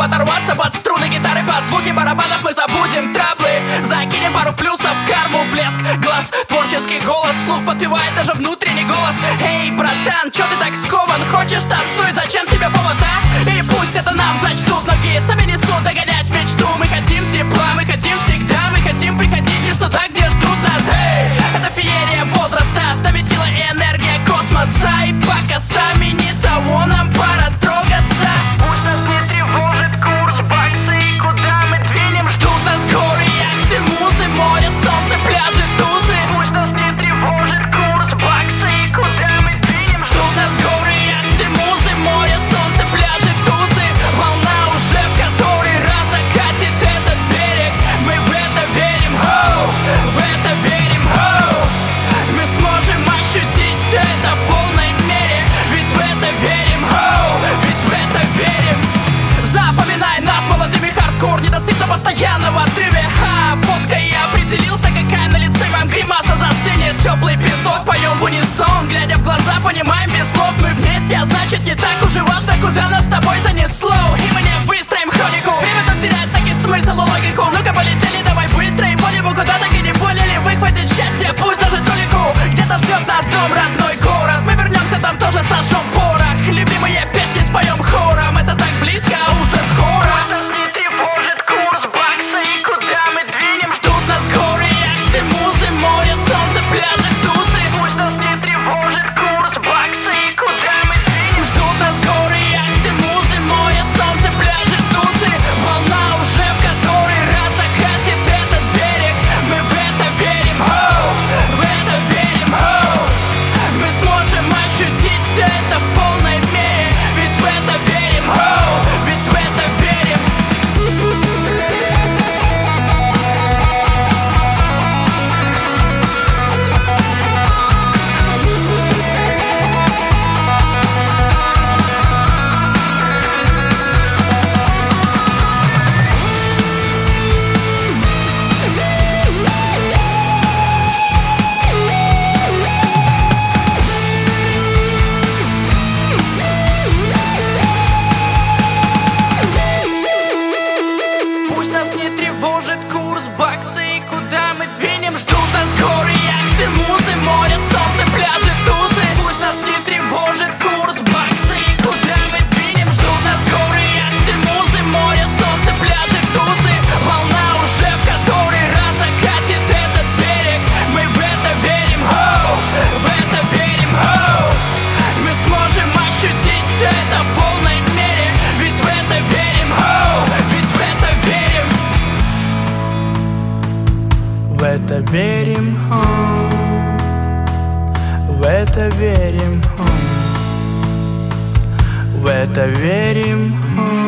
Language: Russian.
оторваться под струны гитары, под звуки барабанов. Мы забудем траблы, закинем пару плюсов в карму. Блеск глаз, творческий голод, слух подпевает даже внутренний голос. Эй, братан, чё ты так скован? Хочешь танцуй, зачем тебе повод, а? И пусть это нам зачтут, ноги сами несут догонять мечту. Мы хотим тепла, мы хотим всегда, мы хотим приходить лишь туда, где ждут нас. Эй, это феерия возраста, с нами сила и энергия космоса. И пока сами не того, нам пора трогаться. Пусть нас не тревожит курс бакса и куда мы двинем. Ждут нас горы, яхты, музы, море, солнце, пляжи, тузы. Пусть нас не тревожит курс бакса и куда мы двинем. Ждут нас горы, яхты, музы, море, солнце, пляжи, тузы. Волна уже в который раз закатит этот берег. Мы в это верим, хоу, в это верим, хоу. Мы сможем ощутить все это в полной мере. Ведь в это верим, хоу, ведь в это верим. Запоминай нас молодыми, хардкор, недосып на постоянном отрыве. Фотка, я определился, какая на лице моем гримаса застынет. Теплый песок, поем в унисон, глядя в глаза, понимаем без слов. Мы вместе, а значит не так уж и важно, куда нас с тобой занесло. И мы не выстроим хронику, время тут теряет всякий смысл и логику. Ну-ка полетели, давай быстро и по небу, куда так и не поняли. Выхватить счастье, пусть даже толику. Где-то ждет нас дом, родной город. Мы вернемся, там тоже сожжем порох. Любимые песни споем хором, это так близко, а уже скоро. Пусть нас не тревожит курс бакса и куда мы двинем. Ждут нас горы, яхты, музы, море, солнце, пляжи, тузы. Пусть нас не тревожит курс бакса и куда мы двинем. Ждут нас горы, яхты, музы, море, солнце, пляжи, тузы. Волна уже в который раз закатит этот берег. Мы в это верим, хоу, в это верим, хоу. Мы сможем ощутить все это в полной мере. Ведь в это верим, хоу, ведь в это верим. Пусть нас не тревожит курс бакса и куда мы двинем. Ждут нас горы, яхты, музы, море, солнце, пляжи, тузы. Пусть нас не тревожит курс бакса и куда мы двинем. Ждут нас горы, яхты, музы, море, солнце, пляжи, тузы. Волна уже в который раз закатит этот берег. Мы в это верим, хоу, в это верим, хоу. Мы сможем ощутить все это в полной мере. Ведь в это верим, хоу, ведь в это верим. В это верим, хоу, в это верим, хоу, в это верим, хоу.